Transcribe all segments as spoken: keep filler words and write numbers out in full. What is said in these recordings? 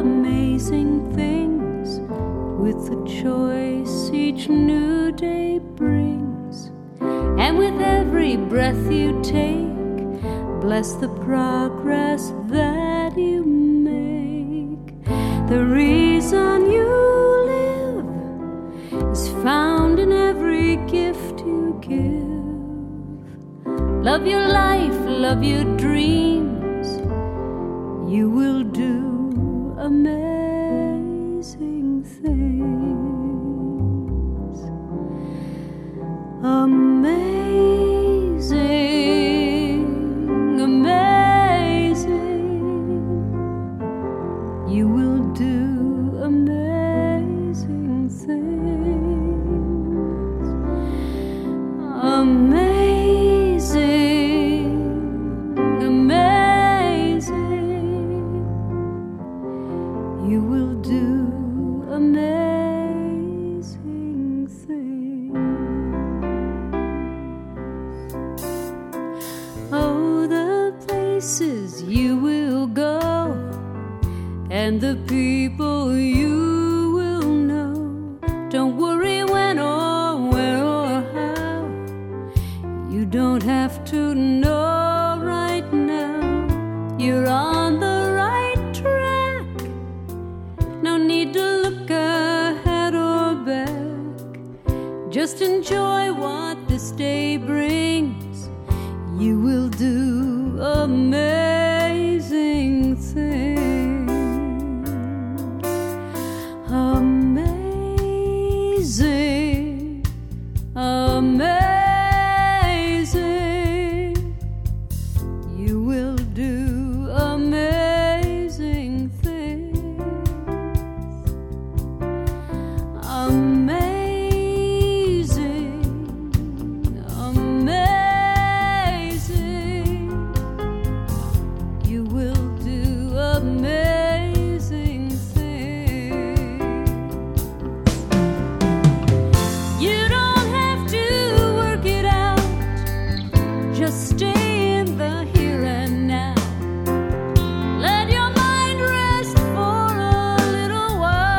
amazing things with the choice each new day brings. And with every breath you take, bless the progress that you make. The reason you live is found in every gift you give. Love your life, love your dreams. You will do amazing things. Amazing, amazing. You will do amazing things. Amazing, amazing. You will do amazing things. Oh, the places you will go, and the people you will know. Don't worry when or where or how. You don't have to know right now. You're on the right track. No need to look ahead or back. Just enjoy what this day brings. You will do amazing things. Amazing, amazing. You will do amazing things. Amazing, amazing. You will do amazing things. You don't have to work it out. Just stay in the here and now. Let your mind rest for a little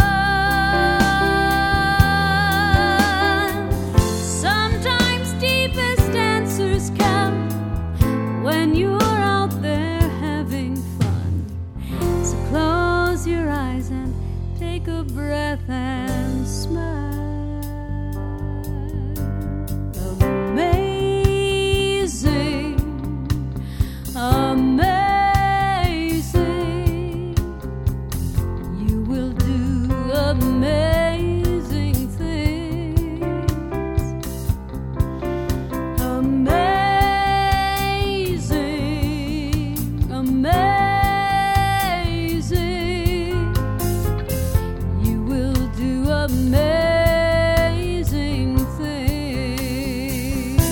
while. Sometimes deepest answers come when you're out there having fun. So close your eyes and take a breath and smile. Amazing, amazing. You will do amazing things. Amazing, amazing. You will do amazing things.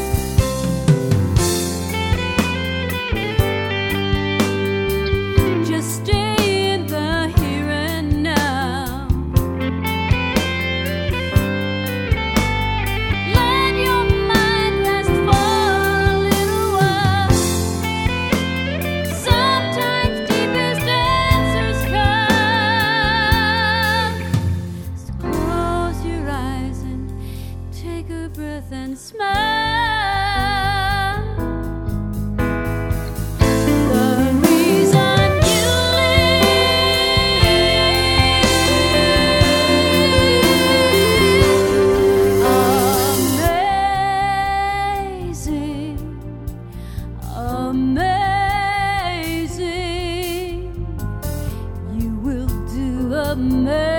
Just stay in the here and now. Let your mind rest for a little while. Sometimes deepest answers come. So close your eyes and take a breath and smile. The reason you live. Amazing, amazing. You will do amazing.